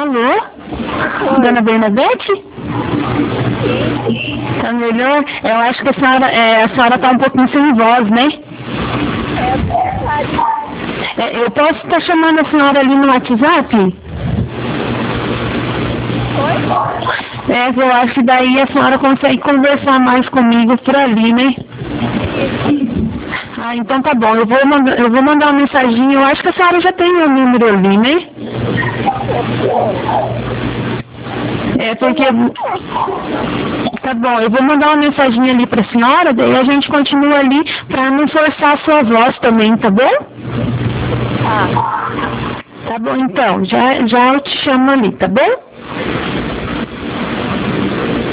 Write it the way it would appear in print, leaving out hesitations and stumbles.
Alô? Oi. Dona Bernadette? Tá melhor? Eu acho que a senhora tá um pouquinho sem voz, né? Eu posso estar chamando a senhora ali no WhatsApp? Oi? Eu acho que daí a senhora consegue conversar mais comigo por ali, né? Ah, então tá bom. Eu vou mandar uma mensagem. Eu acho que a senhora já tem meu número ali, né? Porque... Tá bom, eu vou mandar uma mensagem ali pra senhora, daí a gente continua ali pra não forçar a sua voz também, tá bom? Tá. Tá bom, então. Já eu te chamo ali, tá bom?